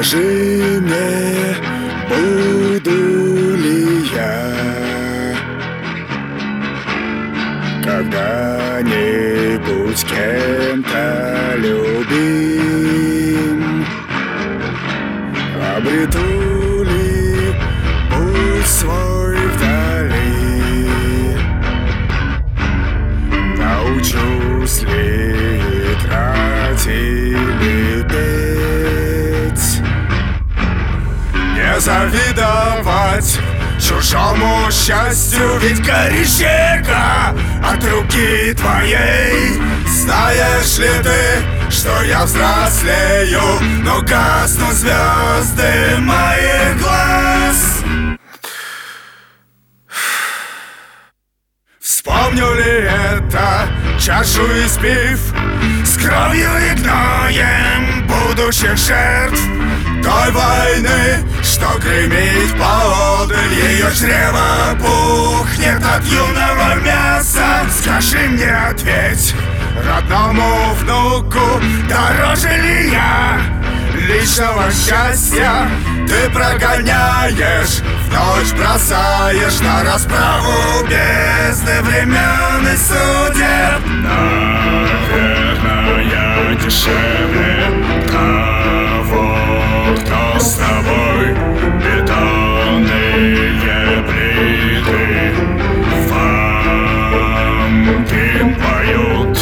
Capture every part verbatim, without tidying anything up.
Скажи мне, буду ли я когда-нибудь кем-то любим? Обрету ли путь свой вдали? Научусь ли играть или петь? Не завидовать чужому счастью, ведь корешека от руки твоей. Знаешь ли ты, что я взрослею, но гаснут звезды моих глаз? Вспомню ли это, чашу испив, с кровью и гноем будущих жертв той войны, что гремит поодаль, ее чрево пухнет от юного мяса. Скажи мне, ответь родному внуку, дороже ли я личного счастья? Ты прогоняешь, в ночь бросаешь на расправу бездны времен и судеб. Наверное, я дешевле того, кто с тобой бетонные плиты фанки поют.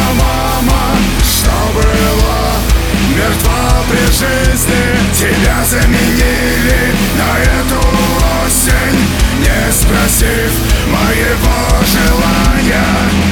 мама, что была мертва при жизни, тебя заменили на эту осень, не спросив моего желания.